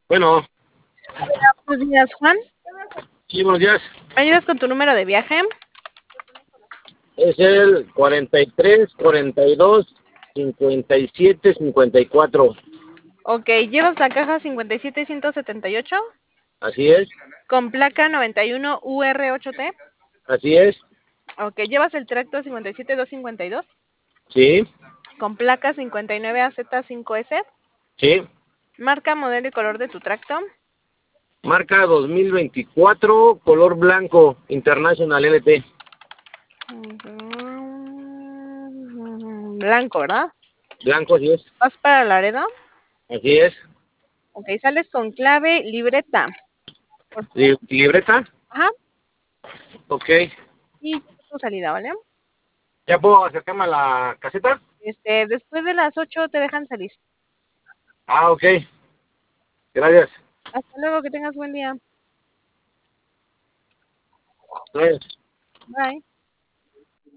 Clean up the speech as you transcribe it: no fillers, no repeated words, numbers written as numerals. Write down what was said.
Bueno, Buenos días, Juan. sí, buenos días. ¿Me ayudas con tu número de viaje? Es el 43, 42, 57, 54. Ok, ¿llevas la caja 57178 Así es, con placa 91 UR8T? así es. Ok, ¿llevas el tracto 57252 Sí, con placa 59AZ5S? sí. Marca, modelo y color de tu tracto. Marca 2024, color blanco, International LT. Blanco, ¿verdad? Blanco, así es. ¿Vas para Laredo? Así es. Ok, sales con clave, libreta. Por favor. ¿Libreta? Ajá, Ok. y tu salida, ¿vale? ¿Ya puedo acercarme a la caseta? Después de las 8 te dejan salir. Ah, ok. Gracias. Hasta luego, que tengas buen día. Gracias. Bye.